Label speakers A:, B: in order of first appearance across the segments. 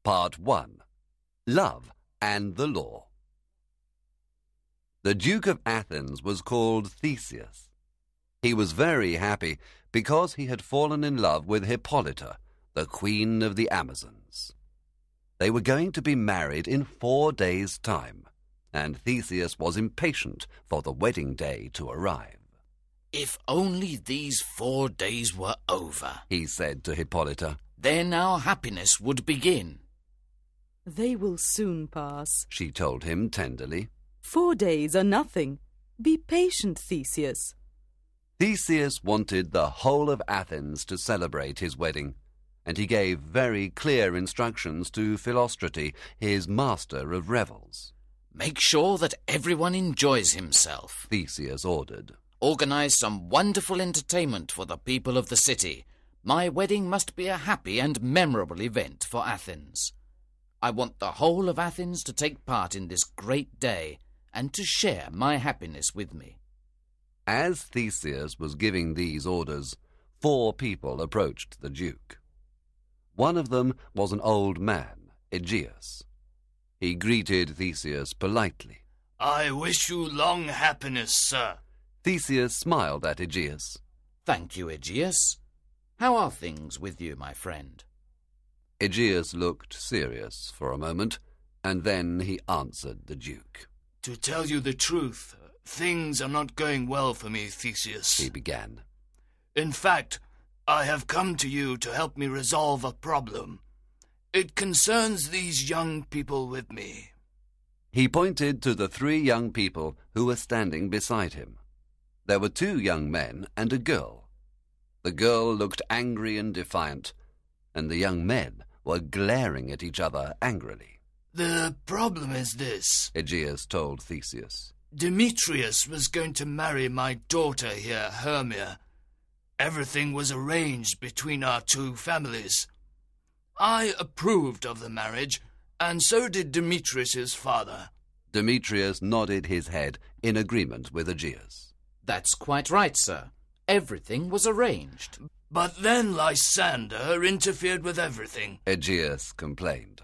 A: Part 1. Love and the Law. The Duke of Athens was called Theseus. He was very happy because he had fallen in love with Hippolyta, the queen of the Amazons. They were going to be married in 4 days' time, and Theseus was impatient for the wedding day to arrive.
B: "If only these 4 days were over,"
A: he said to Hippolyta.
B: "Then our happiness would begin."
C: "They will soon pass,"
A: she told him tenderly.
C: 4 days are nothing. Be patient, Theseus.
A: Theseus wanted the whole of Athens to celebrate his wedding, and he gave very clear instructions to Philostrate, his master of revels.
B: "Make sure that everyone enjoys himself,"
A: Theseus ordered.
B: "Organize some wonderful entertainment for the people of the city. My wedding must be a happy and memorable event for Athens. I want the whole of Athens to take part in this great day and to share my happiness with me."
A: As Theseus was giving these orders, 4 people approached the Duke. One of them was an old man, Aegeus. He greeted Theseus politely.
D: "I wish you long happiness, sir."
A: Theseus smiled at Aegeus.
B: "Thank you, Aegeus. How are things with you, my friend?"
A: Aegeus looked serious for a moment, and then he answered the Duke.
D: "To tell you the truth, things are not going well for me, Theseus,"
A: he began.
D: "In fact, I have come to you to help me resolve a problem. It concerns these young people with me."
A: He pointed to the 3 young people who were standing beside him. There were 2 young men and a girl. The girl looked angry and defiant, and the young men were glaring at each other angrily.
D: "The problem is this,"
A: Aegeus told Theseus.
D: "Demetrius was going to marry my daughter here, Hermia. Everything was arranged between our 2 families. I approved of the marriage, and so did Demetrius's father."
A: Demetrius nodded his head in agreement with Aegeus.
B: "That's quite right, sir. Everything was arranged."
D: "But then Lysander interfered with everything,"
A: Aegeus complained.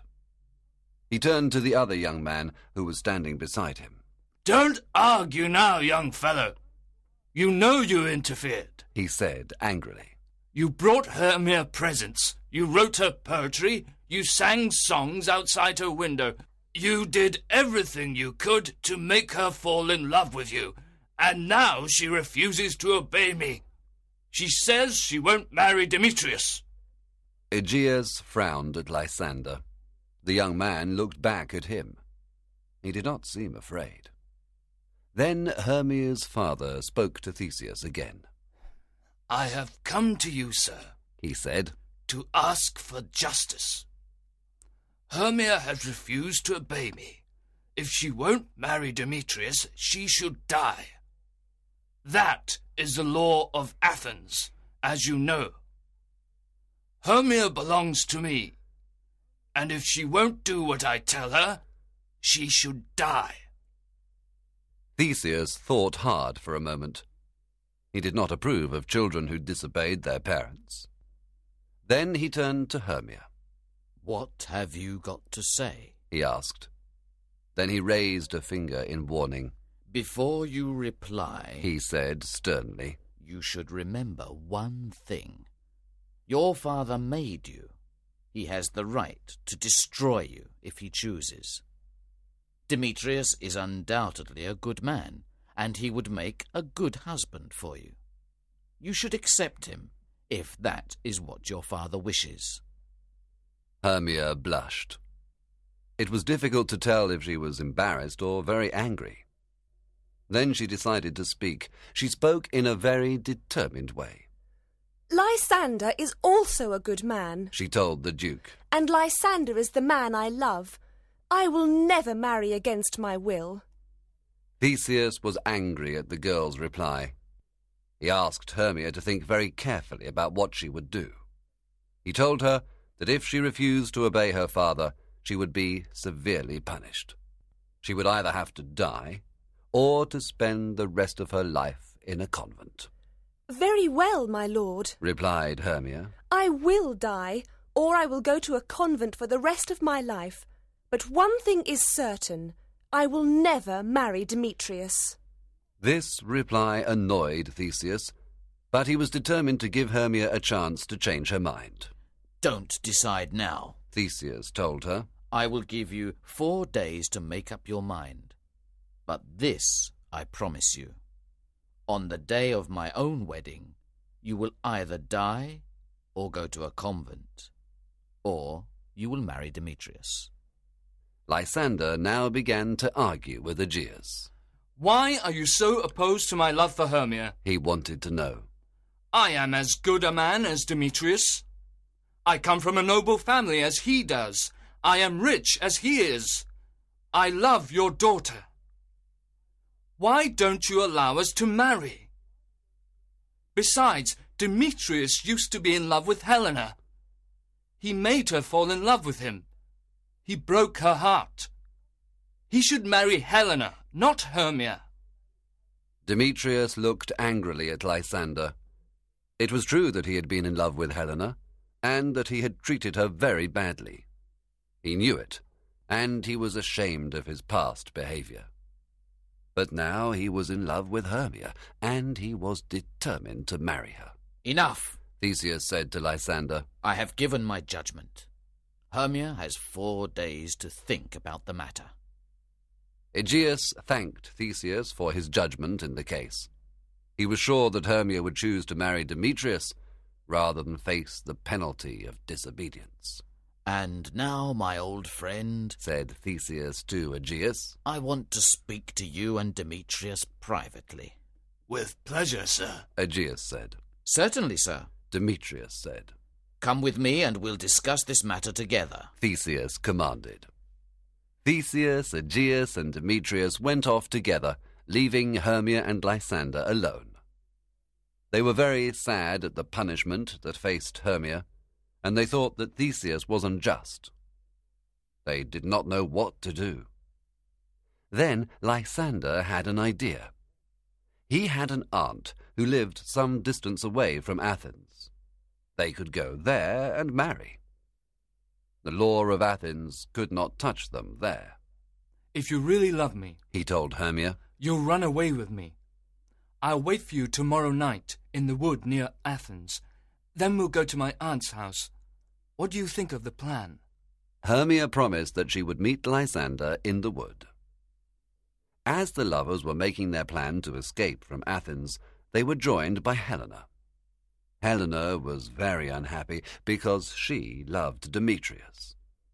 A: He turned to the other young man who was standing beside him.
D: "Don't argue now, young fellow. You know you interfered,"
A: he said angrily.
D: "You brought Hermia presents. You wrote her poetry. You sang songs outside her window. You did everything you could to make her fall in love with you. And now she refuses to obey me. She says she won't marry Demetrius."
A: Aegeus frowned at Lysander. The young man looked back at him. He did not seem afraid. Then Hermia's father spoke to Theseus again.
D: "I have come to you, sir,"
A: he said,
D: "to ask for justice. Hermia has refused to obey me. If she won't marry Demetrius, she should die. That is the law of Athens, as you know. Hermia belongs to me, and if she won't do what I tell her, she should die."
A: Theseus thought hard for a moment. He did not approve of children who disobeyed their parents. Then he turned to Hermia.
B: "What have you got to say?"
A: he asked. Then he raised a finger in warning.
B: "Before you reply,"
A: he said sternly,
B: "you should remember one thing. Your father made you. He has the right to destroy you if he chooses. Demetrius is undoubtedly a good man, and he would make a good husband for you. You should accept him, if that is what your father wishes."
A: Hermia blushed. It was difficult to tell if she was embarrassed or very angry. Then she decided to speak. She spoke in a very determined way.
E: "Lysander is also a good man,"
A: she told the Duke.
E: "and Lysander is the man I love. I will never marry against my will."
A: Theseus was angry at the girl's reply. He asked Hermia to think very carefully about what she would do. He told her that if she refused to obey her father, she would be severely punished. She would either have to die or to spend the rest of her life in a convent.
E: "Very well, my lord,"
A: replied Hermia.
E: "I will die, or I will go to a convent for the rest of my life. But one thing is certain, I will never marry Demetrius.
A: This reply annoyed Theseus, but he was determined to give Hermia a chance to change her mind.
B: Don't decide now,
A: Theseus told her.
B: I will give you 4 days to make up your mind. But this I promise you. On the day of my own wedding, you will either die or go to a convent, or you will marry Demetrius.
A: Lysander now began to argue with Aegeus.
D: Why are you so opposed to my love for Hermia?
A: He wanted to know.
D: I am as good a man as Demetrius. I come from a noble family as he does. I am rich as he is. I love your daughter. Why don't you allow us to marry? Besides, Demetrius used to be in love with Helena. He made her fall in love with him. He broke her heart. He should marry Helena, not Hermia.
A: Demetrius looked angrily at Lysander. It was true that he had been in love with Helena, and that he had treated her very badly. He knew it, and he was ashamed of his past behaviour. But now he was in love with Hermia, and he was determined to marry her.
B: Enough,
A: Theseus said to Lysander.
B: I have given my judgment. Hermia has 4 days to think about the matter.
A: Aegeus thanked Theseus for his judgment in the case. He was sure that Hermia would choose to marry Demetrius rather than face the penalty of disobedience.
B: And now, my old friend,
A: said Theseus to Aegeus,
B: I want to speak to you and Demetrius privately.
F: With pleasure, sir,
A: Aegeus said.
B: Certainly, sir,
A: Demetrius said.
B: Come with me and we'll discuss this matter together,
A: Theseus commanded. Theseus, Aegeus, and Demetrius went off together, leaving Hermia and Lysander alone. They were very sad at the punishment that faced Hermia, and they thought that Theseus was unjust. They did not know what to do. Then Lysander had an idea. He had an aunt who lived some distance away from Athens. They could go there and marry. The law of Athens could not touch them there.
D: If you really love me,
A: he told Hermia,
D: you'll run away with me. I'll wait for you tomorrow night in the wood near Athens. Then we'll go to my aunt's house. What do you think of the plan?
A: Hermia promised that she would meet Lysander in the wood. As the lovers were making their plan to escape from Athens, they were joined by Helena. Helena was very unhappy because she loved Demetrius.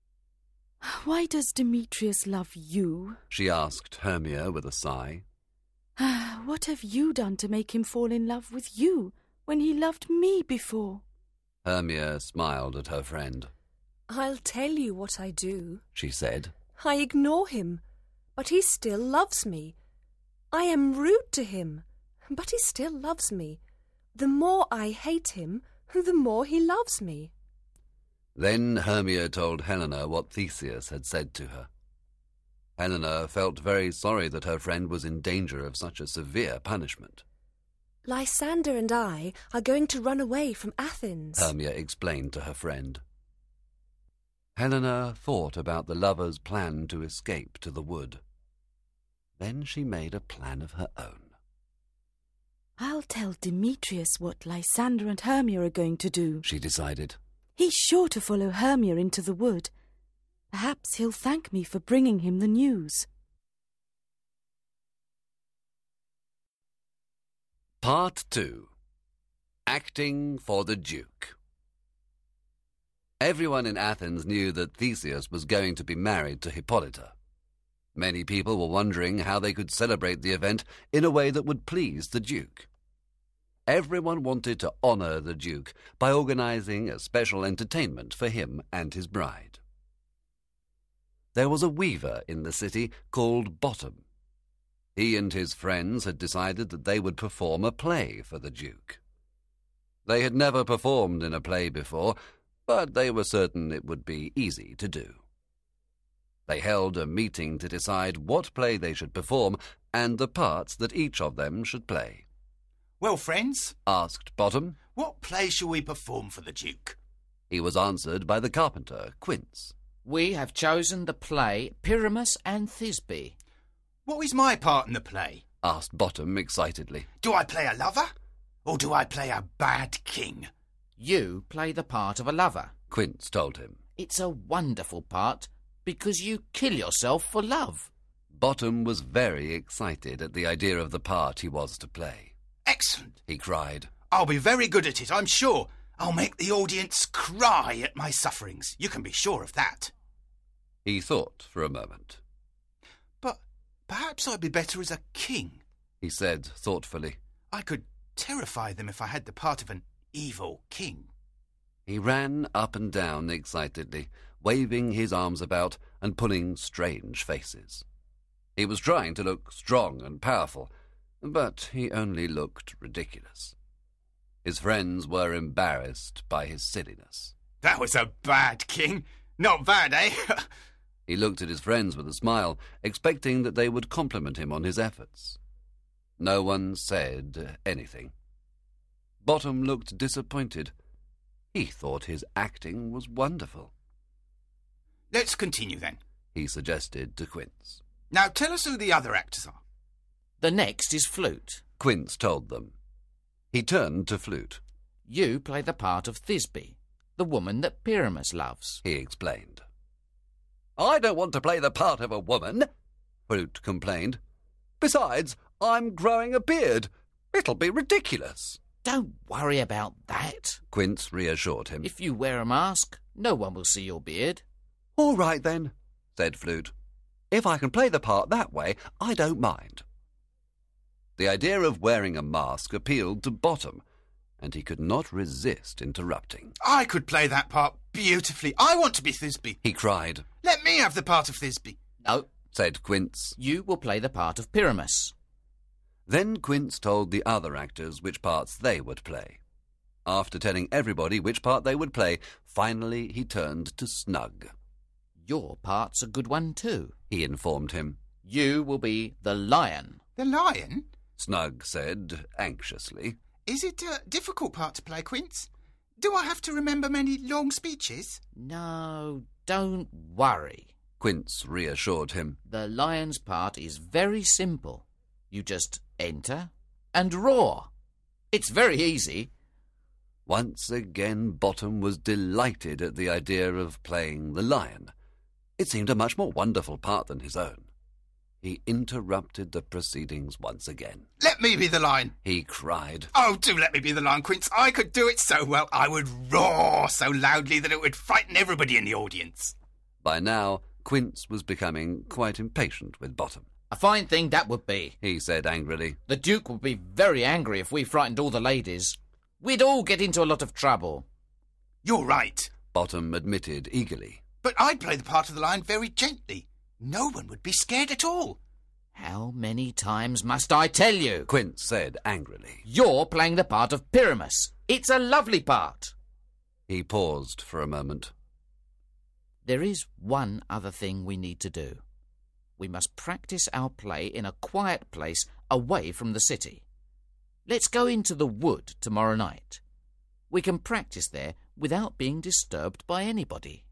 C: Why does Demetrius love you?
A: She asked Hermia with a sigh.
C: What have you done to make him fall in love with you when he loved me before?
A: Hermia smiled at her friend.
E: I'll tell you what I do,
A: she said.
E: I ignore him, but he still loves me. I am rude to him, but he still loves me. The more I hate him, the more he loves me.
A: Then Hermia told Helena what Theseus had said to her. Helena felt very sorry that her friend was in danger of such a severe punishment.
E: Lysander and I are going to run away from Athens,
A: Hermia explained to her friend. Helena thought about the lovers' plan to escape to the wood. Then she made a plan of her own.
C: I'll tell Demetrius what Lysander and Hermia are going to do,
A: she decided.
C: He's sure to follow Hermia into the wood. Perhaps he'll thank me for bringing him the news.
A: Part 2. Acting for the Duke. Everyone in Athens knew that Theseus was going to be married to Hippolyta. Many people were wondering how they could celebrate the event in a way that would please the Duke. Everyone wanted to honour the Duke by organising a special entertainment for him and his bride. There was a weaver in the city called Bottom. He and his friends had decided that they would perform a play for the Duke. They had never performed in a play before, but they were certain it would be easy to do. They held a meeting to decide what play they should perform and the parts that each of them should play.
F: Well, friends,
A: asked Bottom.
F: What play shall we perform for the Duke?
A: He was answered by the carpenter, Quince.
B: We have chosen the play Pyramus and Thisbe.
F: What is my part in the play?
A: Asked Bottom excitedly.
F: Do I play a lover? Or do I play a bad king?
B: You play the part of a lover.
A: Quince told him.
B: It's a wonderful part because you kill yourself for love.
A: Bottom was very excited at the idea of the part he was to play.
F: Excellent,
A: He cried.
F: I'll be very good at it, I'm sure. I'll make the audience cry at my sufferings. You can be sure of that.
A: He thought for a moment.
F: But perhaps I'd be better as a king.
A: He said thoughtfully.
F: I could terrify them if I had the part of an evil king.
A: He ran up and down excitedly, waving his arms about and pulling strange faces. He was trying to look strong and powerful, but he only looked ridiculous. His friends were embarrassed by his silliness.
F: That was a bad king. Not bad, eh?
A: He looked at his friends with a smile, expecting that they would compliment him on his efforts. No one said anything. Bottom looked disappointed. He thought his acting was wonderful.
F: Let's continue then,
A: he suggested to Quince.
F: Now tell us who the other actors are.
B: The next is Flute.
A: Quince told them. He turned to Flute.
B: You play the part of Thisbe, the woman that Pyramus loves.
A: He explained. I don't want to play the part of a woman, Flute complained. Besides, I'm growing a beard. It'll be ridiculous.
B: Don't worry about that.
A: Quince reassured him.
B: If you wear a mask, no one will see your beard.
A: All right then, said Flute. If I can play the part that way, I don't mind. The idea of wearing a mask appealed to Bottom, and he could not resist interrupting.
F: I could play that part beautifully. I want to be Thisbe,
A: he cried.
F: Let me have the part of Thisbe.
B: No,
A: said Quince.
B: You will play the part of Pyramus.
A: Then Quince told the other actors which parts they would play. After telling everybody which part they would play, finally he turned to Snug.
B: Your part's a good one too,
A: he informed him.
B: You will be the lion.
F: The lion?
A: Snug said anxiously.
F: Is it a difficult part to play, Quince? Do I have to remember many long speeches?
B: No, don't worry.
A: Quince reassured him.
B: The lion's part is very simple. You just enter and roar. It's very easy.
A: Once again, Bottom was delighted at the idea of playing the lion. It seemed a much more wonderful part than his own. He interrupted the proceedings once again.
F: Let me be the lion,
A: he cried.
F: Oh, do let me be the lion, Quince. I could do it so well. I would roar so loudly that it would frighten everybody in the audience.
A: By now, Quince was becoming quite impatient with Bottom.
B: A fine thing that would be,
A: he said angrily.
B: The Duke would be very angry if we frightened all the ladies. We'd all get into a lot of trouble.
F: You're right,
A: Bottom admitted eagerly.
F: But I'd play the part of the lion very gently. No one would be scared at all.
B: How many times must I tell you?
A: Quince said angrily.
B: You're playing the part of Pyramus. It's a lovely part.
A: He paused for a moment.
B: There is one other thing we need to do. We must practice our play in a quiet place away from the city. Let's go into the wood tomorrow night. We can practice there without being disturbed by anybody.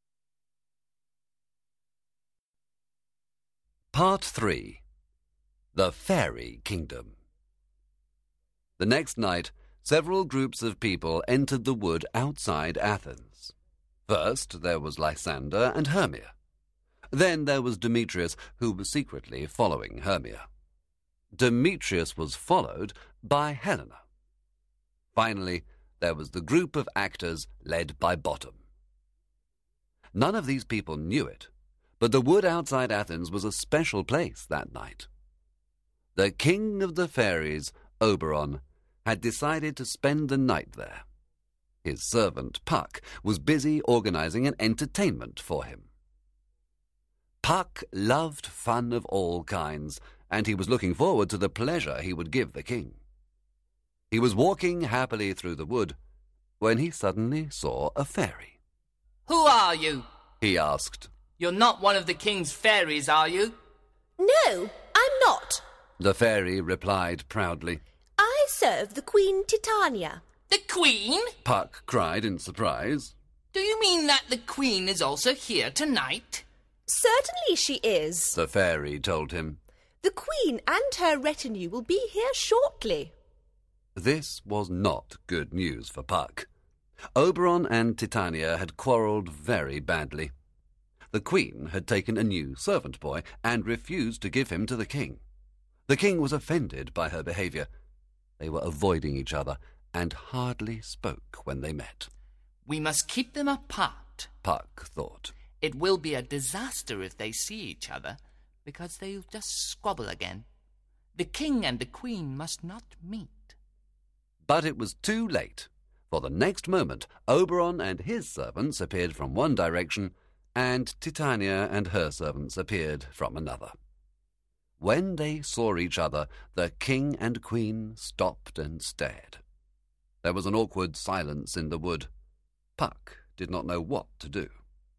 A: Part 3. The Fairy Kingdom. The next night, several groups of people entered the wood outside Athens. First, there was Lysander and Hermia. Then there was Demetrius, who was secretly following Hermia. Demetrius was followed by Helena. Finally, there was the group of actors led by Bottom. None of these people knew it, but the wood outside Athens was a special place that night. The king of the fairies, Oberon, had decided to spend the night there. His servant, Puck, was busy organizing an entertainment for him. Puck loved fun of all kinds, and he was looking forward to the pleasure he would give the king. He was walking happily through the wood when he suddenly saw a fairy.
G: Who are you?
A: He asked.
G: You're not one of the king's fairies, are you?
H: No, I'm not.
A: The fairy replied proudly.
H: I serve the Queen Titania.
G: The queen?
A: Puck cried in surprise.
G: Do you mean that the Queen is also here tonight?
H: Certainly she is.
A: the fairy told him.
H: The Queen and her retinue will be here shortly.
A: This was not good news for Puck. Oberon and Titania had quarrelled very badly. The Queen had taken a new servant boy and refused to give him to the king. The king was offended by her behaviour. They were avoiding each other and hardly spoke when they met.
G: We must keep them apart.
A: Puck thought.
G: It will be a disaster if they see each other, because they'll just squabble again. The king and the queen must not meet.
A: But it was too late, for the next moment Oberon and his servants appeared from one direction, and Titania and her servants appeared from another. When they saw each other, the king and queen stopped and stared. There was an awkward silence in the wood. Puck did not know what to do.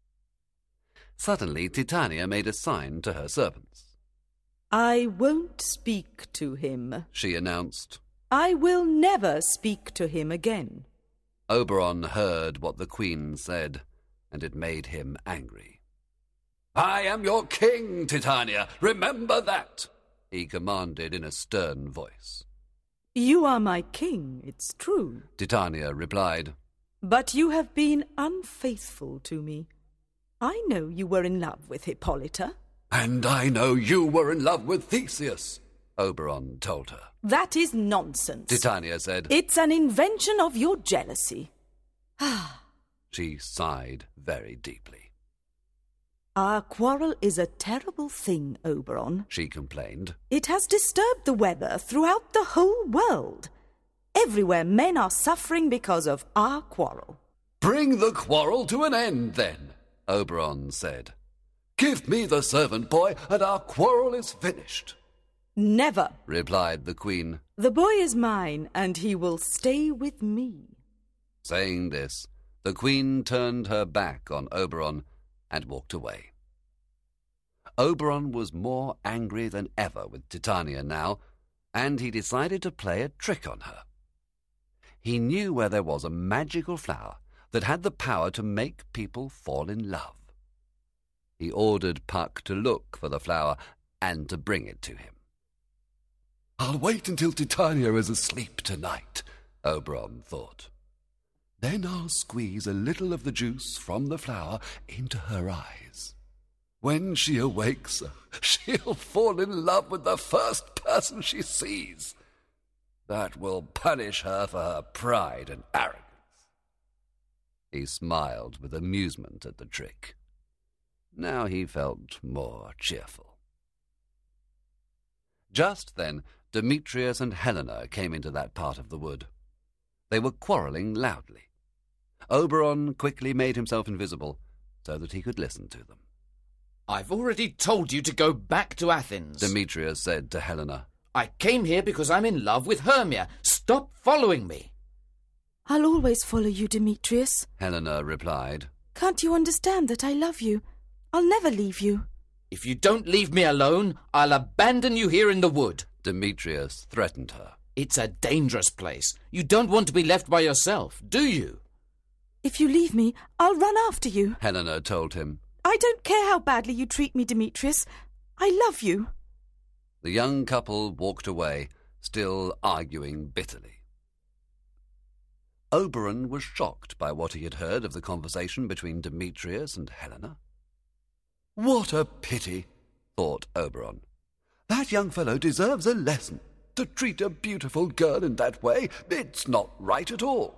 A: Suddenly Titania made a sign to her servants.
C: I won't speak to him,
A: She announced.
C: I will never speak to him again.
A: Oberon heard what the queen said, and it made him angry. I am your king, Titania. Remember that, he commanded in a stern voice.
C: You are my king, it's true,
A: Titania replied.
C: but you have been unfaithful to me. I know you were in love with Hippolyta.
A: And I know you were in love with Theseus, Oberon told her.
C: That is nonsense.
A: Titania said.
C: It's an invention of your jealousy.
A: She sighed very deeply.
C: Our quarrel is a terrible thing, Oberon.
A: She complained.
C: It has disturbed the weather throughout the whole world. Everywhere men are suffering because of our quarrel.
A: Bring the quarrel to an end, then, Oberon said. Give me the servant boy, and our quarrel is finished.
C: Never,
A: replied the queen.
C: The boy is mine, and he will stay with me.
A: Saying this, the queen turned her back on Oberon and walked away. Oberon was more angry than ever with Titania now, and he decided to play a trick on her. He knew where there was a magical flower that had the power to make people fall in love. He ordered Puck to look for the flower and to bring it to him. I'll wait until Titania is asleep tonight, Oberon thought. Then I'll squeeze a little of the juice from the flower into her eyes. When she awakes, she'll fall in love with the first person she sees. That will punish her for her pride and arrogance. He smiled with amusement at the trick. Now he felt more cheerful. Just then, Demetrius and Helena came into that part of the wood. They were quarrelling loudly. Oberon quickly made himself invisible so that he could listen to them.
B: I've already told you to go back to Athens,
A: Demetrius said to Helena.
B: I came here because I'm in love with Hermia. Stop following me.
C: I'll always follow you, Demetrius.
A: Helena replied.
C: Can't you understand that I love you? I'll never leave you.
B: If you don't leave me alone, I'll abandon you here in the wood.
A: Demetrius threatened her.
B: It's a dangerous place. You don't want to be left by yourself, do you?
C: If you leave me, I'll run after you.
A: Helena told him.
C: I don't care how badly you treat me, Demetrius. I love you.
A: The young couple walked away, still arguing bitterly. Oberon was shocked by what he had heard of the conversation between Demetrius and Helena. What a pity, thought Oberon. That young fellow deserves a lesson. To treat a beautiful girl in that way, it's not right at all.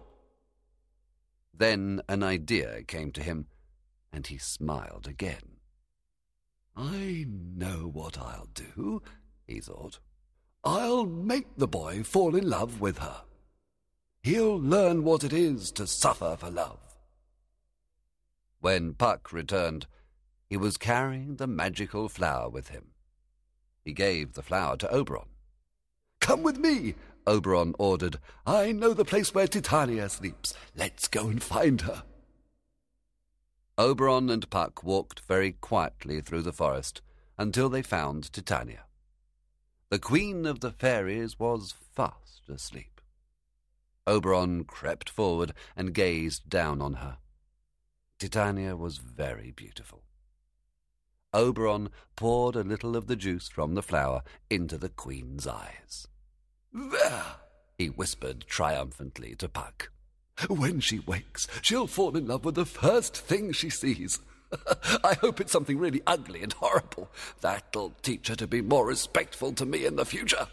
A: Then an idea came to him, and he smiled again. I know what I'll do, he thought. I'll make the boy fall in love with her. He'll learn what it is to suffer for love. When Puck returned, he was carrying the magical flower with him. He gave the flower to Oberon. Come with me, Oberon ordered. I know the place where Titania sleeps. Let's go and find her. Oberon and Puck walked very quietly through the forest until they found Titania. The queen of the fairies was fast asleep. Oberon crept forward and gazed down on her. Titania was very beautiful. Oberon poured a little of the juice from the flower into the Queen's eyes. "There," he whispered triumphantly to Puck. "When she wakes, she'll fall in love with the first thing she sees. I hope it's something really ugly and horrible. That'll teach her to be more respectful to me in the future."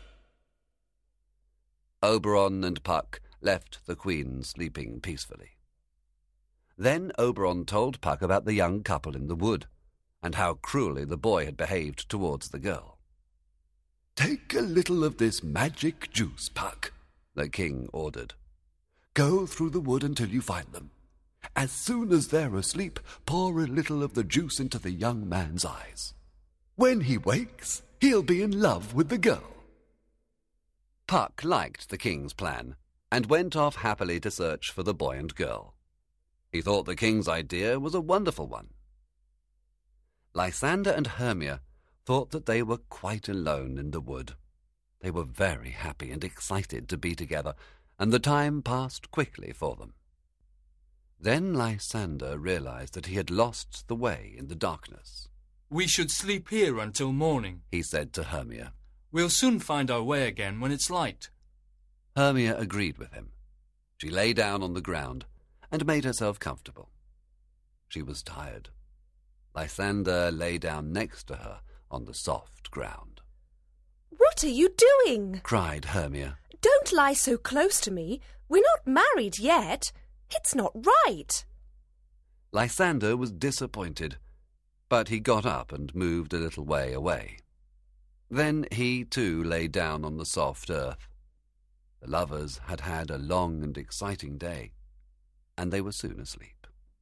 A: Oberon and Puck left the Queen sleeping peacefully. Then Oberon told Puck about the young couple in the wood, and how cruelly the boy had behaved towards the girl. "Take a little of this magic juice, Puck," the king ordered. "Go through the wood until you find them. As soon as they're asleep, pour a little of the juice into the young man's eyes. When he wakes, he'll be in love with the girl." Puck liked the king's plan, and went off happily to search for the boy and girl. He thought the king's idea was a wonderful one. Lysander and Hermia thought that they were quite alone in the wood. They were very happy and excited to be together, and the time passed quickly for them. Then Lysander realized that he had lost the way in the darkness.
I: "We should sleep here until morning,"
A: he said to Hermia.
I: "We'll soon find our way again when it's light."
A: Hermia agreed with him. She lay down on the ground and made herself comfortable. She was tired. Lysander lay down next to her on the soft ground.
E: What are you doing?
A: Cried Hermia.
E: Don't lie so close to me. We're not married yet. It's not right.
A: Lysander was disappointed, but he got up and moved a little way away. Then he too lay down on the soft earth. The lovers had had a long and exciting day, and they were soon asleep.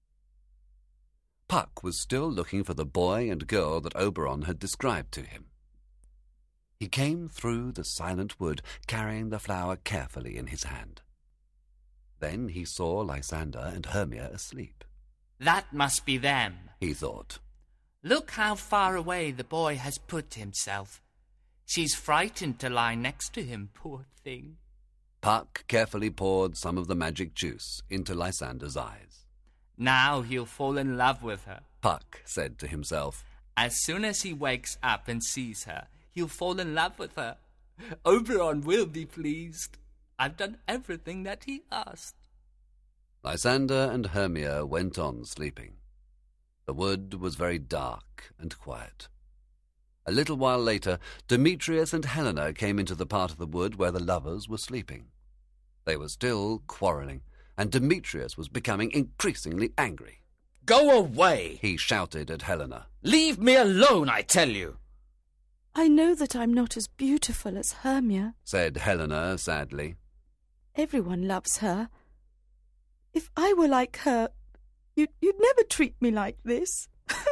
A: Puck was still looking for the boy and girl that Oberon had described to him. He came through the silent wood, carrying the flower carefully in his hand. Then he saw Lysander and Hermia asleep.
G: That must be them,
A: he thought.
G: Look how far away the boy has put himself. She's frightened to lie next to him, poor thing.
A: Puck carefully poured some of the magic juice into Lysander's eyes.
G: Now he'll fall in love with her,
A: Puck said to himself.
G: As soon as he wakes up and sees her, he'll fall in love with her. Oberon will be pleased. I've done everything that he asked.
A: Lysander and Hermia went on sleeping. The wood was very dark and quiet. A little while later, Demetrius and Helena came into the part of the wood where the lovers were sleeping. They were still quarrelling, and Demetrius was becoming increasingly angry.
B: Go away,
A: he shouted at Helena.
B: Leave me alone, I tell you.
C: I know that I'm not as beautiful as Hermia,
A: said Helena sadly.
C: Everyone loves her. If I were like her, you'd never treat me like this.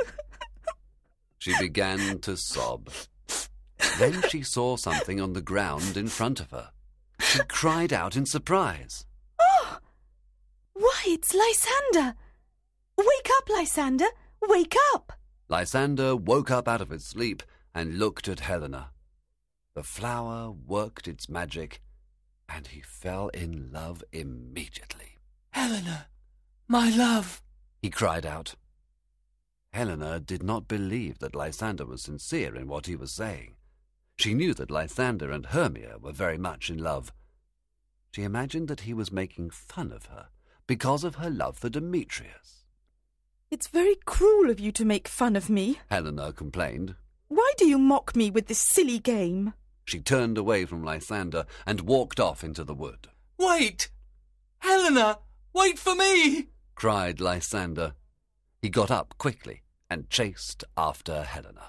A: She began to sob. Then she saw something on the ground in front of her. She cried out in surprise.
C: Oh! Why, it's Lysander! Wake up, Lysander! Wake up!
A: Lysander woke up out of his sleep and looked at Helena. The flower worked its magic, and he fell in love immediately.
I: Helena, my love,
A: he cried out. Helena did not believe that Lysander was sincere in what he was saying. She knew that Lysander and Hermia were very much in love. She imagined that he was making fun of her because of her love for Demetrius.
C: It's very cruel of you to make fun of me,
A: Helena complained.
C: Why do you mock me with this silly game?
A: She turned away from Lysander and walked off into the wood.
I: Wait! Helena, wait for me!
A: Cried Lysander. He got up quickly and chased after Helena.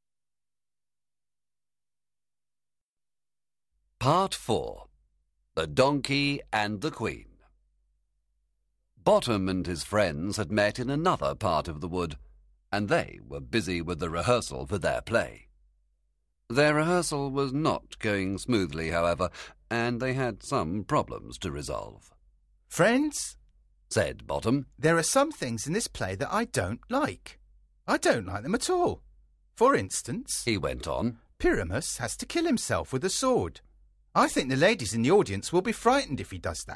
A: Part 4. The Donkey and the Queen. Bottom and his friends had met in another part of the wood, and they were busy with the rehearsal for their play. Their rehearsal was not going smoothly, however, and they had some problems to resolve.
J: Friends,
A: said Bottom,
J: there are some things in this play that I don't like. I don't like them at all. For instance,
A: he went on,
J: Pyramus has to kill himself with a sword. I think the ladies in the audience will be frightened if he does that.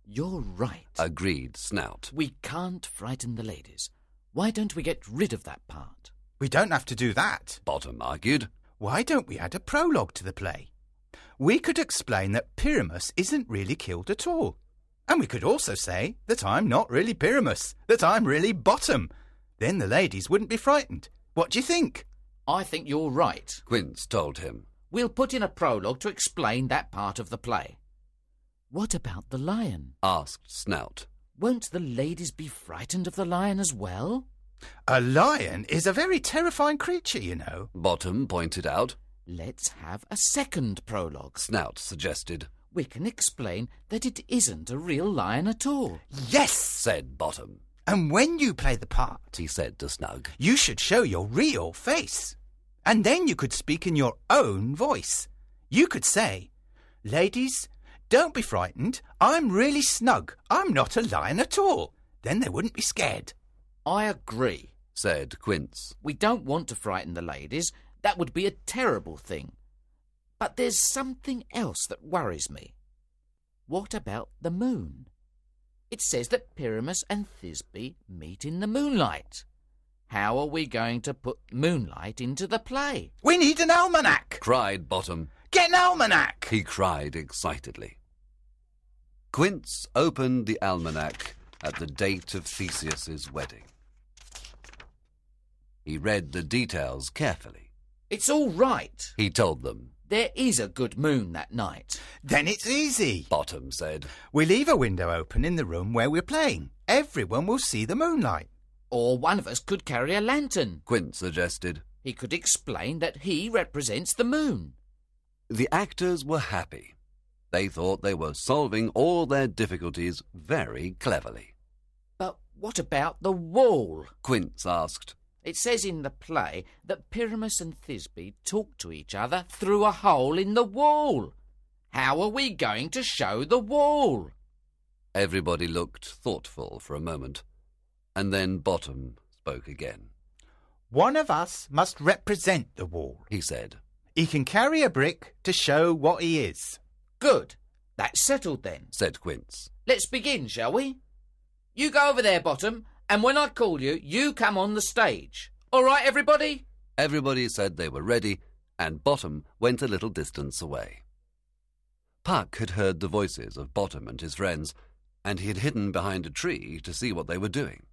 B: You're right.
A: agreed Snout.
B: We can't frighten the ladies. Why don't we get rid of that part?
J: We don't have to do that.
A: Bottom argued.
J: Why don't we add a prologue to the play? We could explain that Pyramus isn't really killed at all. And we could also say that I'm not really Pyramus, that I'm really Bottom. Then the ladies wouldn't be frightened. What do you think?
B: I think you're right.
A: Quince told him.
B: We'll put in a prologue to explain that part of the play. What about the lion?
A: Asked Snout.
B: Won't the ladies be frightened of the lion as well?
J: A lion is a very terrifying creature, you know.
A: Bottom pointed out.
B: Let's have a second prologue.
A: Snout suggested.
B: We can explain that it isn't a real lion at all.
J: Yes,
A: Said Bottom.
J: and when you play the part,
A: He said to Snug.
J: you should show your real face. And then you could speak in your own voice. You could say, "Ladies, don't be frightened. I'm really Snug. I'm not a lion at all." Then they wouldn't be scared.
B: I agree.
A: Said Quince.
B: We don't want to frighten the ladies. That would be a terrible thing. But there's something else that worries me. What about the moon? It says that Pyramus and Thisbe meet in the moonlight. How are we going to put moonlight into the play?
J: We need an almanac.
A: Cried Bottom.
J: Get an almanac.
A: He cried excitedly. Quince opened the almanac at the date of Theseus's wedding. He read the details carefully.
B: It's all right.
A: He told them.
B: There is a good moon that night.
J: Then it's easy.
A: Bottom said.
J: We leave a window open in the room where we're playing. Everyone will see the moonlight.
B: Or one of us could carry a lantern.
A: Quince suggested.
B: He could explain that he represents the moon.
A: The actors were happy. They thought they were solving all their difficulties very cleverly.
B: But what about the wall?
A: Quince asked.
B: It says in the play that Pyramus and Thisbe talk to each other through a hole in the wall. How are we going to show the wall?
A: Everybody looked thoughtful for a moment, and then Bottom spoke again.
J: One of us must represent the wall.
A: He said.
J: He can carry a brick to show what he is.
B: Good. That's settled then.
A: Said Quince.
B: Let's begin, shall we? You go over there, Bottom, and when I call you, you come on the stage. All right, everybody?
A: Everybody said they were ready, and Bottom went a little distance away. Puck had heard the voices of Bottom and his friends, and he had hidden behind a tree to see what they were doing.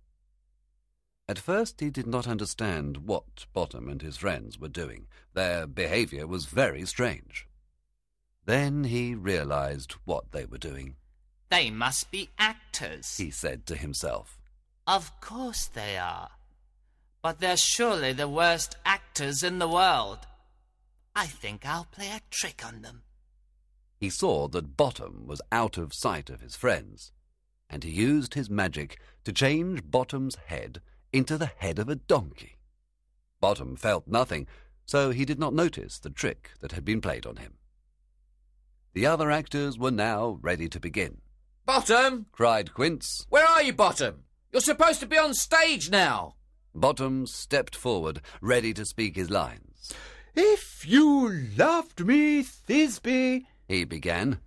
A: At first he did not understand what Bottom and his friends were doing. Their behaviour was very strange. Then he realized what they were doing.
G: They must be actors.
A: He said to himself.
G: Of course they are. But they're surely the worst actors in the world. I think I'll play a trick on them.
A: He saw that Bottom was out of sight of his friends, and he used his magic to change Bottom's head into the head of a donkey. Bottom felt nothing, so he did not notice the trick that had been played on him. The other actors were now ready to begin.
B: Bottom!
A: Cried Quince.
B: Where are you, Bottom? You're supposed to be on stage now.
A: Bottom stepped forward, ready to speak his lines.
J: If you loved me, Thisbe,
A: he began.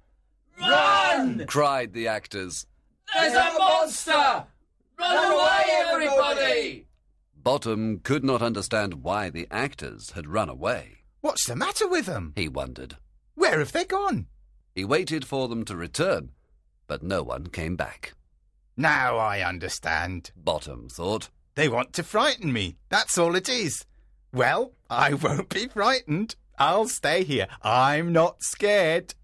I: Run!
A: Cried the actors.
I: There's a monster!
B: Run away, everybody!
A: Bottom could not understand why the actors had run away.
J: What's the matter with them?
A: He wondered.
J: Where have they gone?
A: He waited for them to return, but no one came back.
J: Now I understand.
A: Bottom thought.
J: They want to frighten me. That's all it is. Well, I won't be frightened. I'll stay here. I'm not scared.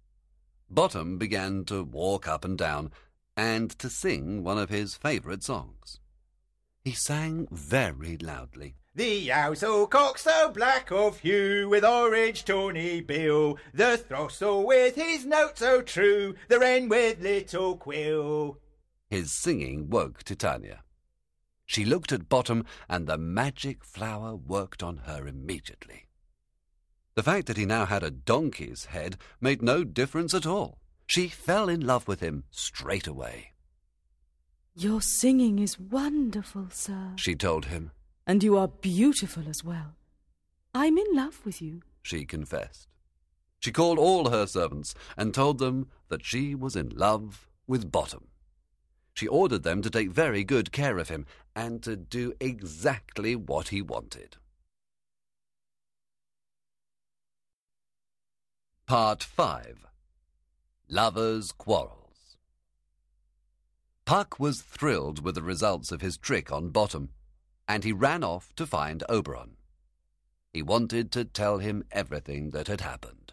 A: Bottom began to walk up and down and to sing one of his favourite songs. He sang very loudly.
J: The owl cock so black of hue, with orange tawny bill, the throstle with his note so true, the wren with little quill.
A: His singing woke Titania. She looked at Bottom, and the magic flower worked on her immediately. The fact that he now had a donkey's head made no difference at all. She fell in love with him straight away.
C: Your singing is wonderful, sir.
A: She told him.
C: And you are beautiful as well. I'm in love with you.
A: She confessed. She called all her servants and told them that she was in love with Bottom. She ordered them to take very good care of him and to do exactly what he wanted. Part 5. Lovers' Quarrels. Puck was thrilled with the results of his trick on Bottom, and he ran off to find Oberon. He wanted to tell him everything that had happened.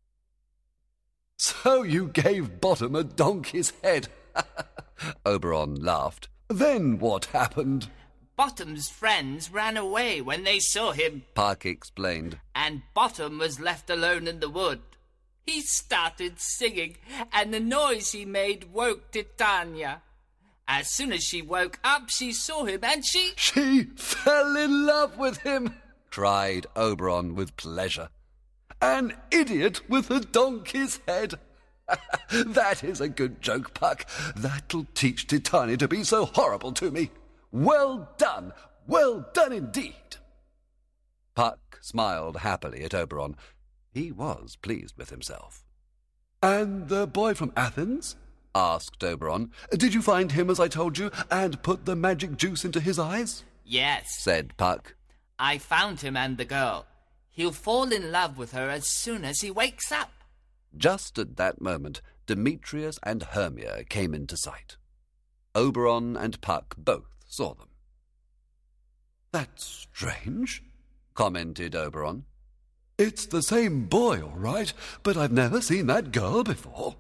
A: "So you gave Bottom a donkey's head," Oberon laughed. "Then what happened?"
G: Bottom's friends ran away when they saw him,
A: Puck explained.
G: and Bottom was left alone in the wood. He started singing, and the noise he made woke Titania. As soon as she woke up, she saw him, and
A: She fell in love with him, cried Oberon with pleasure. "An idiot with a donkey's head. That is a good joke, Puck. That'll teach Titania to be so horrible to me. Well done indeed." Puck smiled happily at Oberon. He was pleased with himself. "And the boy from Athens?" asked Oberon. "Did you find him as I told you, and put the magic juice into his eyes?"
G: "Yes,"
A: said Puck.
G: "I found him and the girl. He'll fall in love with her as soon as he wakes up."
A: Just at that moment, Demetrius and Hermia came into sight. Oberon and Puck both saw them. "That's strange," commented Oberon. "It's the same boy, all right, but I've never seen that girl before."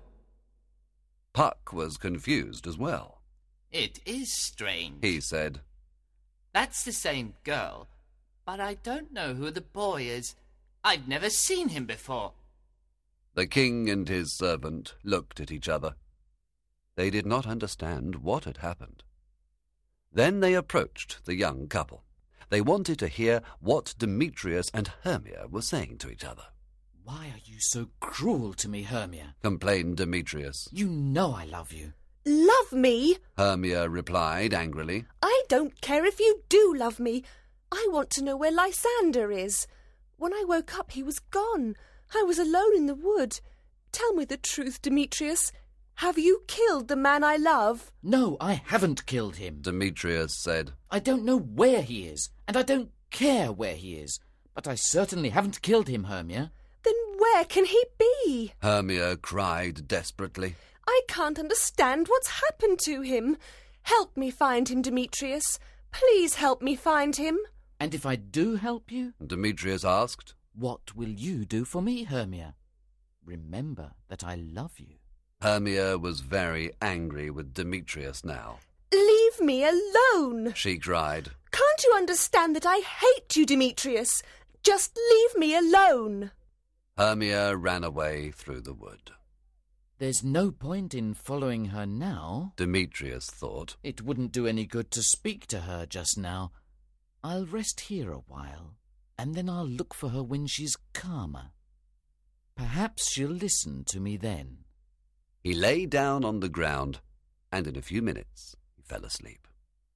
A: Puck was confused as well.
G: "It is strange,"
A: he said.
G: "That's the same girl, but I don't know who the boy is. I've never seen him before."
A: The king and his servant looked at each other. They did not understand what had happened. Then they approached the young couple. They wanted to hear what Demetrius and Hermia were saying to each other.
B: "Why are you so cruel to me, Hermia?"
A: complained Demetrius.
B: "You know I love you."
E: Love me?
A: Hermia replied angrily.
E: I don't care if you do love me. I want to know where Lysander is. When I woke up, he was gone. I was alone in the wood. Tell me the truth, Demetrius. Have you killed the man I love?
B: "No, I haven't killed him,"
A: Demetrius said.
B: "I don't know where he is, and I don't care where he is. But I certainly haven't killed him, Hermia."
E: Then where can he be?
A: Hermia cried desperately.
E: I can't understand what's happened to him. Help me find him, Demetrius. Please help me find him.
B: "And if I do help you?"
A: Demetrius asked.
B: "What will you do for me, Hermia? Remember that I love you."
A: Hermia was very angry with Demetrius now.
E: Leave me alone,
A: she cried.
E: Can't you understand that I hate you, Demetrius? Just leave me alone.
A: Hermia ran away through the wood.
B: "There's no point in following her now,"
A: Demetrius thought.
B: "It wouldn't do any good to speak to her just now. I'll rest here a while, and then I'll look for her when she's calmer. Perhaps she'll listen to me then."
A: He lay down on the ground, and in a few minutes he fell asleep.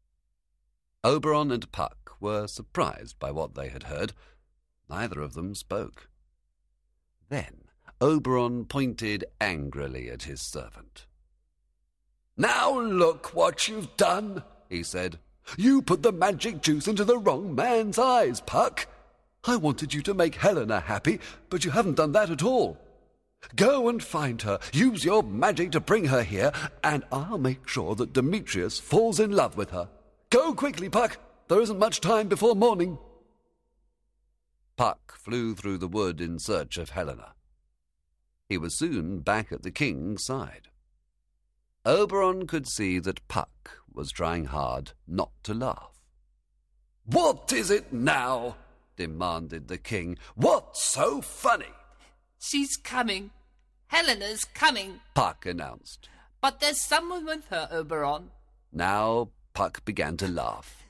A: Oberon and Puck were surprised by what they had heard. Neither of them spoke. Then Oberon pointed angrily at his servant. "Now look what you've done," he said. "You put the magic juice into the wrong man's eyes, Puck. I wanted you to make Helena happy, but you haven't done that at all. Go and find her, use your magic to bring her here, and I'll make sure that Demetrius falls in love with her. Go quickly, Puck. There isn't much time before morning." Puck flew through the wood in search of Helena. He was soon back at the king's side. Oberon could see that Puck was trying hard not to laugh. "What is it now?" demanded the king. "What's so funny?"
G: "She's coming. Helena's coming,"
A: Puck announced.
G: "But there's someone with her, Oberon."
A: Now Puck began to laugh.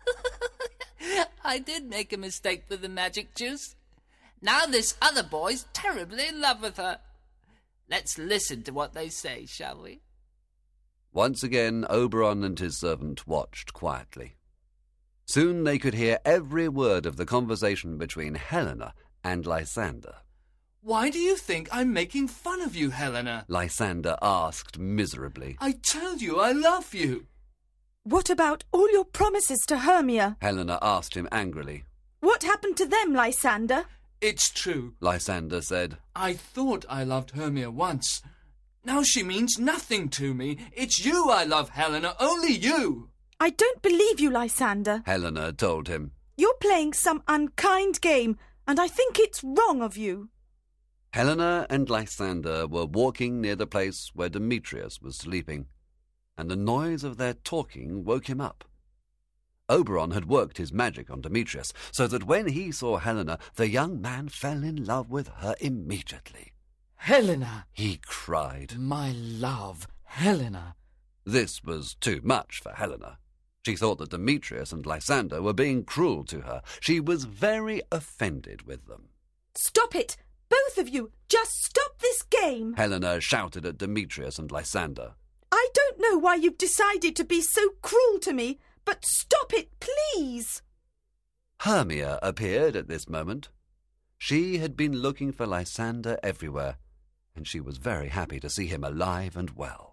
G: "I did make a mistake with the magic juice. Now this other boy's terribly in love with her. Let's listen to what they say, shall we?"
A: Once again, Oberon and his servant watched quietly. Soon they could hear every word of the conversation between Helena and Lysander.
D: Why do you think I'm making fun of you, Helena?
A: Lysander asked miserably.
D: I tell you I love you.
C: What about all your promises to Hermia?
A: Helena asked him angrily.
C: What happened to them, Lysander?
D: It's true.
A: Lysander said.
D: I thought I loved Hermia once. Now she means nothing to me. It's you I love, Helena, only you.
C: I don't believe you, Lysander.
A: Helena told him.
C: You're playing some unkind game, and I think it's wrong of you.
A: Helena and Lysander were walking near the place where Demetrius was sleeping, and the noise of their talking woke him up. Oberon had worked his magic on Demetrius, so that when he saw Helena, the young man fell in love with her immediately.
B: Helena!
A: He cried.
B: My love, Helena!
A: This was too much for Helena. She thought that Demetrius and Lysander were being cruel to her. She was very offended with them.
C: Stop it! Both of you! Just stop this game!
A: Helena shouted at Demetrius and Lysander.
C: I don't know why you've decided to be so cruel to me, but stop it, please!
A: Hermia appeared at this moment. She had been looking for Lysander everywhere, and she was very happy to see him alive and well.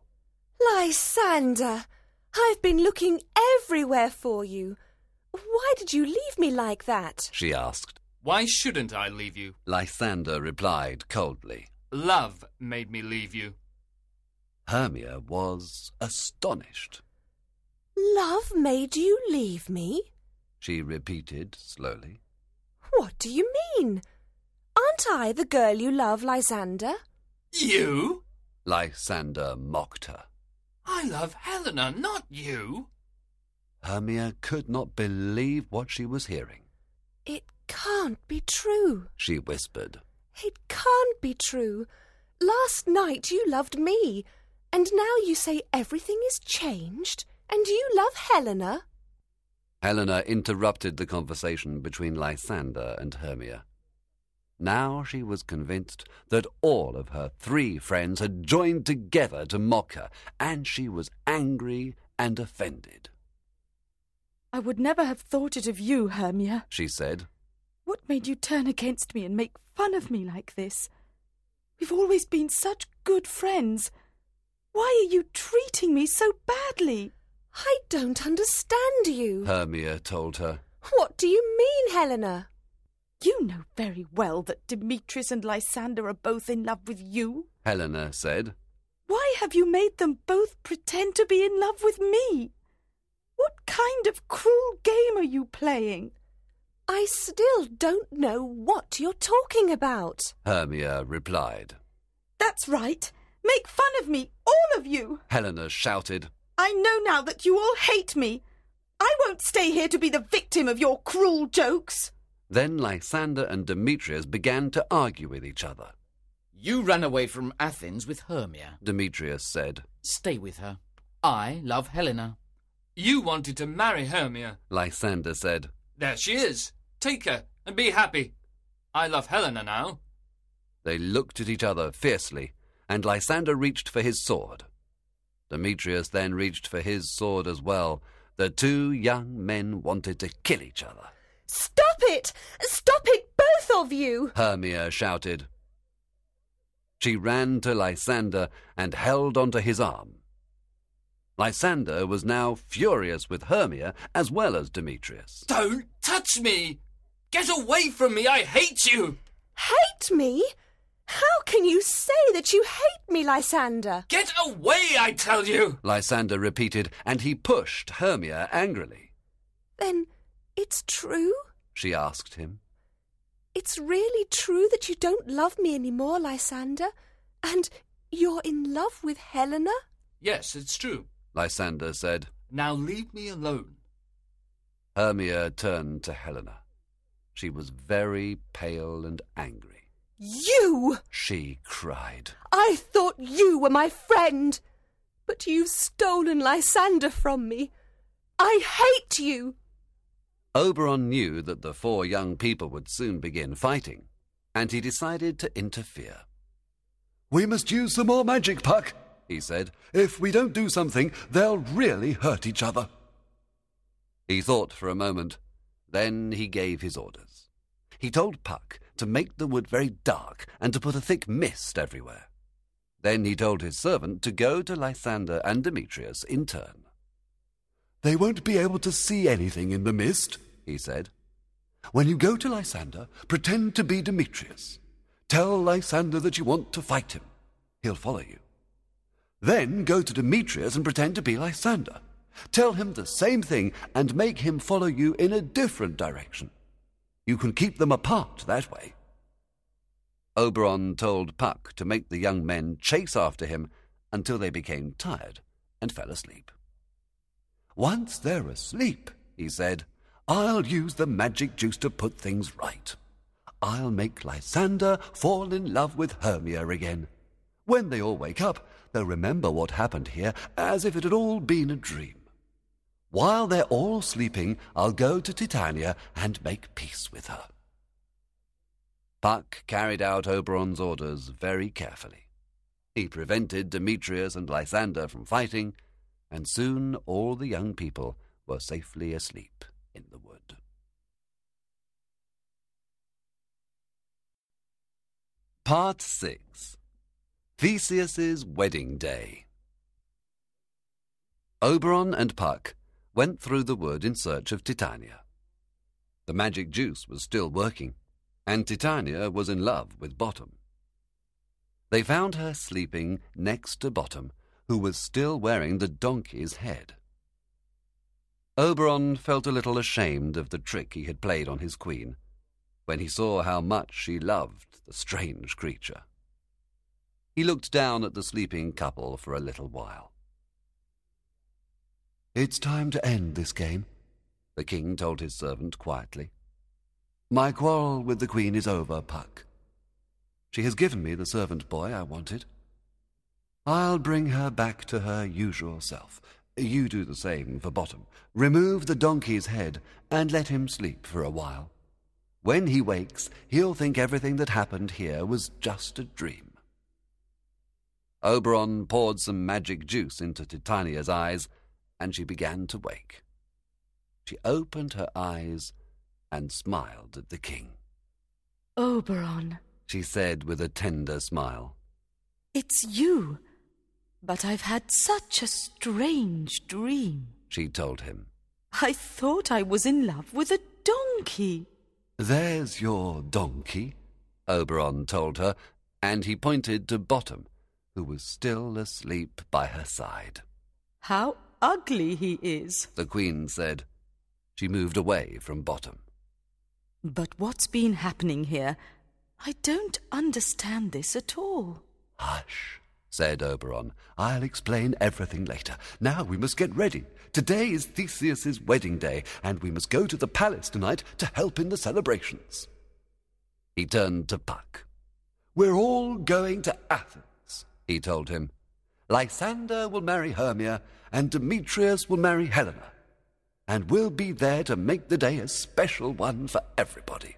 E: Lysander, I've been looking everywhere for you. Why did you leave me like that?
A: She asked.
D: Why shouldn't I leave you?
A: Lysander replied coldly.
D: Love made me leave you.
A: Hermia was astonished.
E: Love made you leave me?
A: She repeated slowly.
E: What do you mean? Aren't I the girl you love, Lysander?
D: You?
A: Lysander mocked her.
D: I love Helena, not you.
A: Hermia could not believe what she was hearing.
E: It can't be true,
A: she whispered.
E: It can't be true. Last night you loved me, and now you say everything is changed, and you love Helena?
A: Helena interrupted the conversation between Lysander and Hermia. Now she was convinced that all of her 3 friends had joined together to mock her, and she was angry and offended.
C: I would never have thought it of you, Hermia,
A: she said.
C: What made you turn against me and make fun of me like this? We've always been such good friends. Why are you treating me so badly?
E: I don't understand you,
A: Hermia told her.
E: What do you mean, Helena?
C: You know very well that Demetrius and Lysander are both in love with you,
A: Helena said.
C: Why have you made them both pretend to be in love with me? What kind of cruel game are you playing?
E: I still don't know what you're talking about,
A: Hermia replied.
C: That's right. Make fun of me, all of you,
A: Helena shouted.
C: I know now that you all hate me. I won't stay here to be the victim of your cruel jokes.
A: Then Lysander and Demetrius began to argue with each other.
B: You ran away from Athens with Hermia,
A: Demetrius said.
B: Stay with her. I love Helena.
D: You wanted to marry Hermia,
A: Lysander said.
D: There she is. Take her and be happy. I love Helena now.
A: They looked at each other fiercely, and Lysander reached for his sword. Demetrius then reached for his sword as well. The 2 young men wanted to kill each other.
E: Stop it! Stop it, both of you!
A: Hermia shouted. She ran to Lysander and held onto his arm. Lysander was now furious with Hermia as well as Demetrius.
D: Don't touch me! Get away from me! I hate you!
E: Hate me? How can you say that you hate me, Lysander?
D: Get away, I tell you!
A: Lysander repeated, and he pushed Hermia angrily.
E: Then it's true?
A: She asked him.
E: It's really true that you don't love me anymore, Lysander? And you're in love with Helena?
D: Yes, it's true,
A: Lysander said.
D: Now leave me alone.
A: Hermia turned to Helena. She was very pale and angry.
E: You!
A: She cried.
E: I thought you were my friend, but you've stolen Lysander from me. I hate you!
A: Oberon knew that the 4 young people would soon begin fighting, and he decided to interfere. We must use some more magic, Puck, he said. If we don't do something, they'll really hurt each other. He thought for a moment. Then he gave his orders. He told Puck to make the wood very dark and to put a thick mist everywhere. Then he told his servant to go to Lysander and Demetrius in turn. "They won't be able to see anything in the mist," he said. "When you go to Lysander, pretend to be Demetrius. Tell Lysander that you want to fight him. He'll follow you. Then go to Demetrius and pretend to be Lysander. Tell him the same thing and make him follow you in a different direction. You can keep them apart that way." Oberon told Puck to make the young men chase after him until they became tired and fell asleep. "Once they're asleep," he said, "I'll use the magic juice to put things right. I'll make Lysander fall in love with Hermia again. When they all wake up, they'll remember what happened here as if it had all been a dream. While they're all sleeping, I'll go to Titania and make peace with her." Puck carried out Oberon's orders very carefully. He prevented Demetrius and Lysander from fighting, and soon all the young people were safely asleep in the wood. Part 6. Theseus's Wedding Day. Oberon and Puck went through the wood in search of Titania. The magic juice was still working, and Titania was in love with Bottom. They found her sleeping next to Bottom, who was still wearing the donkey's head. Oberon felt a little ashamed of the trick he had played on his queen, when he saw how much she loved the strange creature. He looked down at the sleeping couple for a little while. "It's time to end this game," the king told his servant quietly. "My quarrel with the queen is over, Puck. She has given me the servant boy I wanted. I'll bring her back to her usual self. You do the same for Bottom. Remove the donkey's head and let him sleep for a while. When he wakes, he'll think everything that happened here was just a dream." Oberon poured some magic juice into Titania's eyes, and she began to wake. She opened her eyes and smiled at the king.
C: "Oberon,"
A: she said with a tender smile.
C: "It's you. But I've had such a strange dream,"
A: she told him.
C: "I thought I was in love with a donkey."
A: "There's your donkey," Oberon told her, and he pointed to Bottom, who was still asleep by her side.
C: "How ugly he is,"
A: the queen said. She moved away from Bottom.
C: "But what's been happening here? I don't understand this at all."
A: "Hush," said Oberon. "I'll explain everything later. Now we must get ready. Today is Theseus's wedding day, and we must go to the palace tonight to help in the celebrations." He turned to Puck. "We're all going to Athens," he told him. "Lysander will marry Hermia, and Demetrius will marry Helena. And we'll be there to make the day a special one for everybody."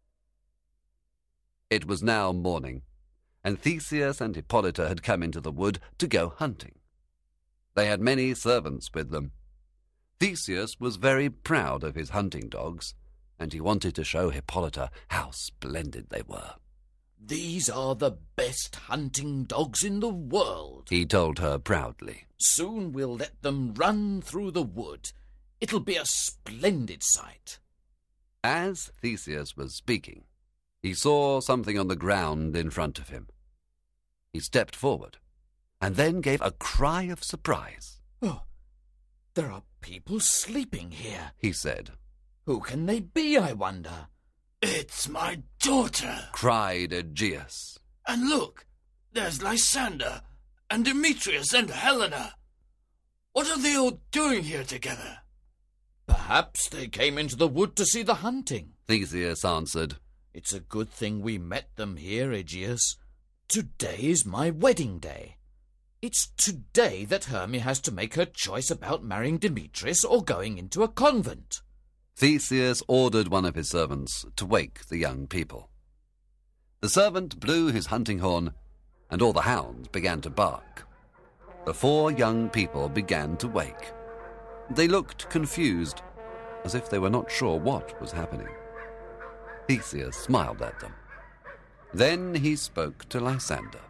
A: It was now morning, and Theseus and Hippolyta had come into the wood to go hunting. They had many servants with them. Theseus was very proud of his hunting dogs, and he wanted to show Hippolyta how splendid they were.
B: "These are the best hunting dogs in the world,"
A: he told her proudly.
B: "Soon we'll let them run through the wood. It'll be a splendid sight."
A: As Theseus was speaking, he saw something on the ground in front of him. He stepped forward, and then gave a cry of surprise.
B: "Oh, there are people sleeping here,"
A: he said.
B: "Who can they be, I wonder?"
D: "It's my daughter,"
A: cried Aegeus.
D: "And look, there's Lysander, and Demetrius and Helena. What are they all doing here together?"
B: "Perhaps they came into the wood to see the hunting,"
A: Theseus answered.
B: "It's a good thing we met them here, Aegeus. Today is my wedding day. It's today that Hermia has to make her choice about marrying Demetrius or going into a convent."
A: Theseus ordered one of his servants to wake the young people. The servant blew his hunting horn, and all the hounds began to bark. The 4 young people began to wake. They looked confused, as if they were not sure what was happening. Theseus smiled at them. Then he spoke to Lysander.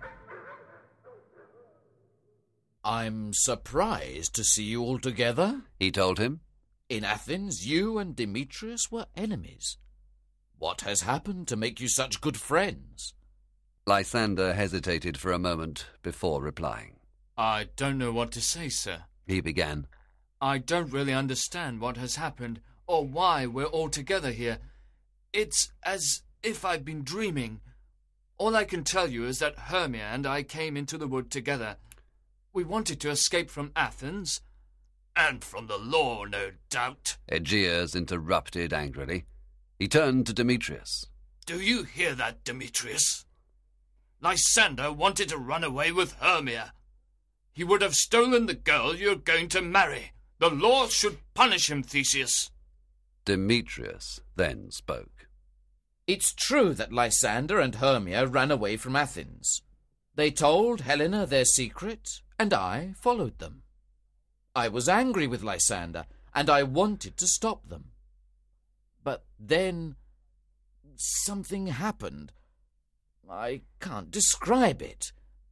B: I'm surprised to see you all together,
A: he told him.
B: In Athens, you and Demetrius were enemies. What has happened to make you such good friends?
A: Lysander hesitated for a moment before replying.
D: I don't know what to say, sir.
A: He began.
D: I don't really understand what has happened or why we're all together here. It's as if I've been dreaming. All I can tell you is that Hermia and I came into the wood together. We wanted to escape from Athens, and from the law, no doubt.
A: Aegeus interrupted angrily. He turned to Demetrius.
D: Do you hear that, Demetrius? Lysander wanted to run away with Hermia. He would have stolen the girl you're going to marry. The law should punish him, Theseus.
A: Demetrius then spoke.
B: It's true that Lysander and Hermia ran away from Athens. They told Helena their secret, and I followed them. I was angry with Lysander, and I wanted to stop them. But then something happened. I can't describe it.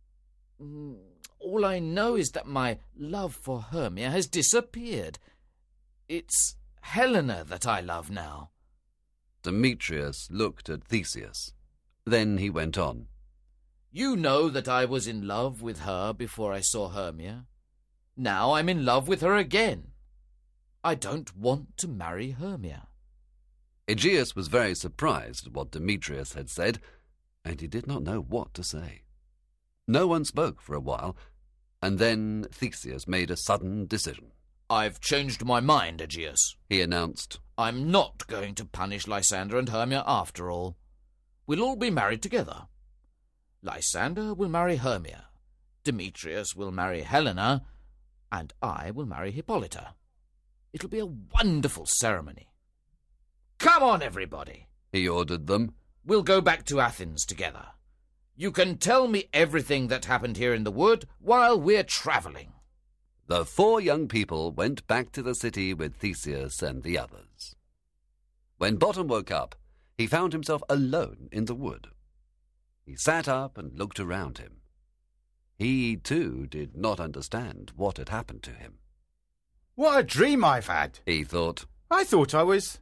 B: All I know is that my love for Hermia has disappeared. It's Helena that I love now.
A: Demetrius looked at Theseus. Then he went on.
B: You know that I was in love with her before I saw Hermia. Now I'm in love with her again. I don't want to marry Hermia.
A: Aegeus was very surprised at what Demetrius had said, and he did not know what to say. No one spoke for a while, and then Theseus made a sudden decision.
B: I've changed my mind, Aegeus,
A: he announced.
B: I'm not going to punish Lysander and Hermia after all. We'll all be married together. Lysander will marry Hermia, Demetrius will marry Helena, and I will marry Hippolyta. It'll be a wonderful ceremony. Come on, everybody,
A: he ordered them.
B: We'll go back to Athens together. You can tell me everything that happened here in the wood while we're travelling.
A: The 4 young people went back to the city with Theseus and the others. When Bottom woke up, he found himself alone in the wood. He sat up and looked around him. He, too, did not understand what had happened to him.
J: What a dream I've had,
A: he thought.
J: I thought...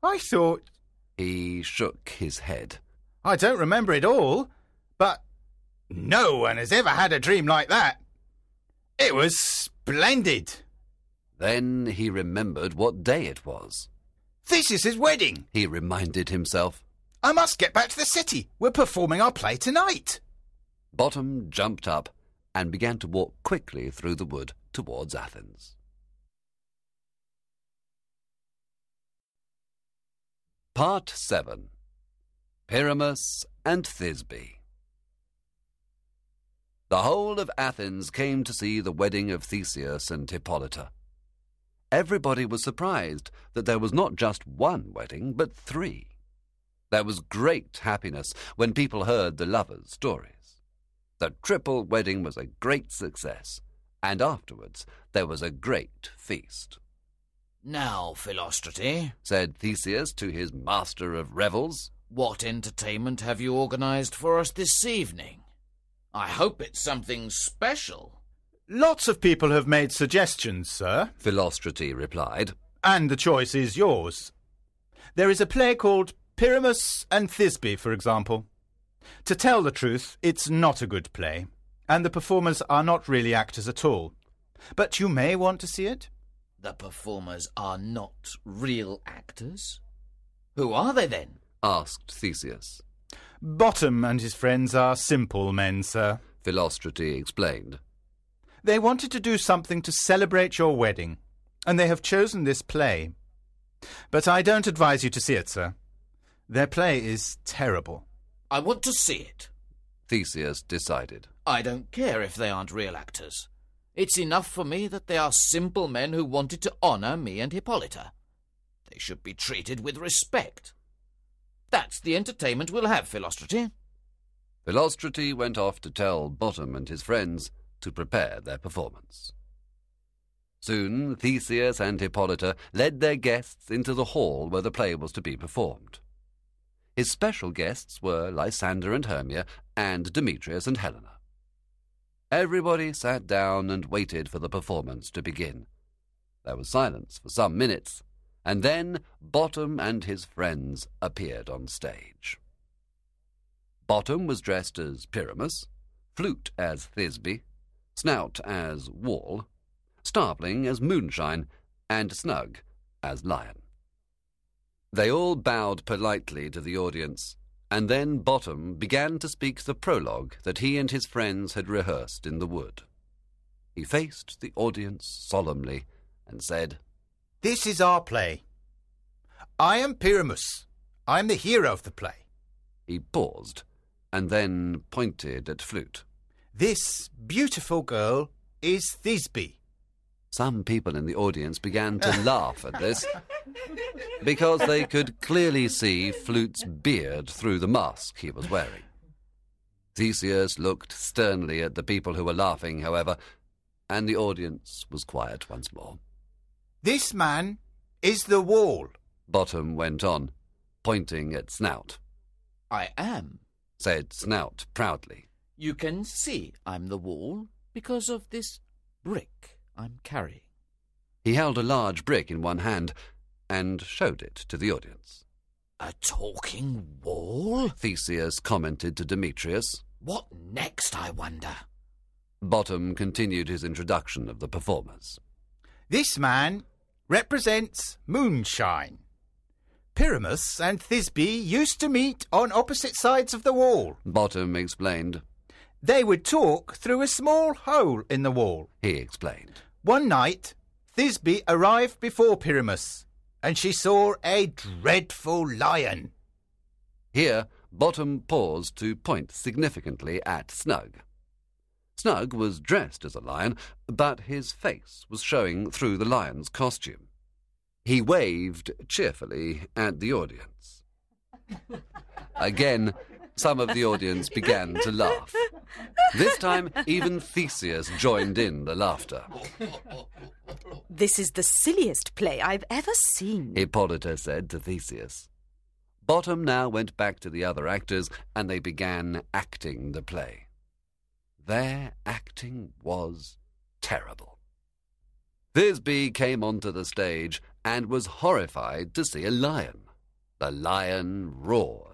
A: He shook his head.
J: I don't remember it all, but no one has ever had a dream like that. It was splendid.
A: Then he remembered what day it was.
J: Theseus's wedding,
A: he reminded himself.
J: I must get back to the city. We're performing our play tonight.
A: Bottom jumped up and began to walk quickly through the wood towards Athens. Part 7. Pyramus and Thisbe. The whole of Athens came to see the wedding of Theseus and Hippolyta. Everybody was surprised that there was not just one wedding, but 3. There was great happiness when people heard the lovers' stories. The triple wedding was a great success, and afterwards there was a great feast.
B: Now, Philostrate,
A: said Theseus to his master of revels,
B: what entertainment have you organized for us this evening? I hope it's something special.
J: Lots of people have made suggestions, sir,
A: Philostrate replied,
J: and the choice is yours. There is a play called Pyramus and Thisbe, for example. To tell the truth, it's not a good play, and the performers are not really actors at all. But you may want to see it.
B: The performers are not real actors? Who are they then?
A: asked Theseus.
J: Bottom and his friends are simple men, sir,
A: Philostrate explained.
J: They wanted to do something to celebrate your wedding, and they have chosen this play. But I don't advise you to see it, sir. Their play is terrible.
B: I want to see it,
A: Theseus decided.
B: I don't care if they aren't real actors. It's enough for me that they are simple men who wanted to honour me and Hippolyta. They should be treated with respect. That's the entertainment we'll have, Philostrate.
A: Philostrate went off to tell Bottom and his friends to prepare their performance. Soon Theseus and Hippolyta led their guests into the hall where the play was to be performed. His special guests were Lysander and Hermia, and Demetrius and Helena. Everybody sat down and waited for the performance to begin. There was silence for some minutes, and then Bottom and his friends appeared on stage. Bottom was dressed as Pyramus, Flute as Thisbe, Snout as Wall, Starveling as Moonshine, and Snug as Lion. They all bowed politely to the audience, and then Bottom began to speak the prologue that he and his friends had rehearsed in the wood. He faced the audience solemnly and said,
J: "This is our play. I am Pyramus. I am the hero of the play."
A: He paused and then pointed at Flute.
J: "This beautiful girl is Thisbe."
A: Some people in the audience began to laugh at this, because they could clearly see Flute's beard through the mask he was wearing. Theseus looked sternly at the people who were laughing, however, and the audience was quiet once more.
J: "This man is the Wall,"
A: Bottom went on, pointing at Snout.
B: "I am,"
A: said Snout proudly.
B: "You can see I'm the Wall because of this brick I'm carrying."
A: He held a large brick in one hand and showed it to the audience.
B: "A talking wall?"
A: Theseus commented to Demetrius.
B: "What next, I wonder?"
A: Bottom continued his introduction of the performers.
J: "This man represents Moonshine. Pyramus and Thisbe used to meet on opposite sides of the wall,"
A: Bottom explained.
J: "They would talk through a small hole in the wall,"
A: he explained.
J: "One night, Thisbe arrived before Pyramus, and she saw a dreadful lion."
A: Here, Bottom paused to point significantly at Snug. Snug was dressed as a lion, but his face was showing through the lion's costume. He waved cheerfully at the audience. Again, some of the audience began to laugh. This time, even Theseus joined in the laughter.
C: "This is the silliest play I've ever seen,"
A: Hippolyta said to Theseus. Bottom now went back to the other actors, and they began acting the play. Their acting was terrible. Thisbe came onto the stage and was horrified to see a lion. The lion roared.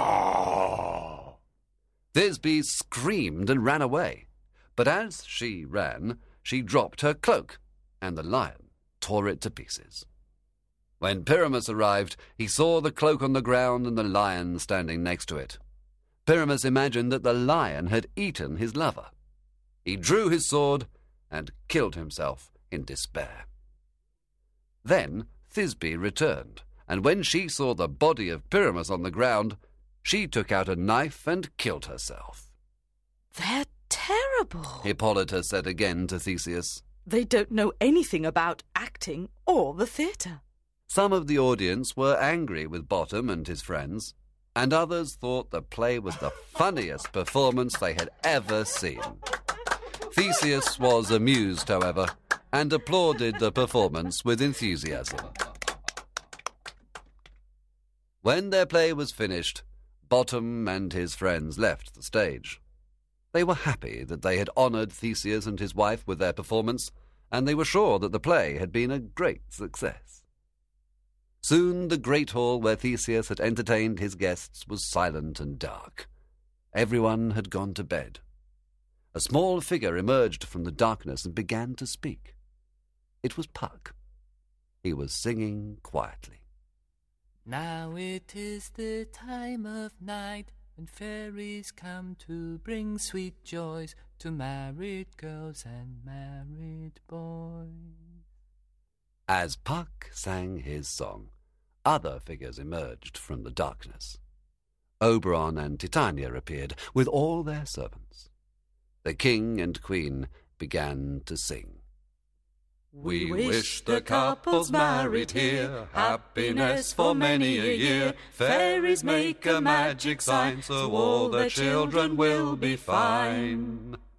A: Thisbe screamed and ran away, but as she ran, she dropped her cloak, and the lion tore it to pieces. When Pyramus arrived, he saw the cloak on the ground and the lion standing next to it. Pyramus imagined that the lion had eaten his lover. He drew his sword and killed himself in despair. Then Thisbe returned, and when she saw the body of Pyramus on the ground, she took out a knife and killed herself.
C: "They're terrible,"
A: Hippolyta said again to Theseus.
C: "They don't know anything about acting or the theatre."
A: Some of the audience were angry with Bottom and his friends, and others thought the play was the funniest performance they had ever seen. Theseus was amused, however, and applauded the performance with enthusiasm. When their play was finished, Bottom and his friends left the stage. They were happy that they had honoured Theseus and his wife with their performance, and they were sure that the play had been a great success. Soon the great hall where Theseus had entertained his guests was silent and dark. Everyone had gone to bed. A small figure emerged from the darkness and began to speak. It was Puck. He was singing quietly.
G: Now it is the time of night when fairies come to bring sweet joys to married girls and married boys.
A: As Puck sang his song, other figures emerged from the darkness. Oberon and Titania appeared with all their servants. The king and queen began to sing.
I: We wish the couples married here happiness for many a year. Fairies make a magic sign so all the children will be fine.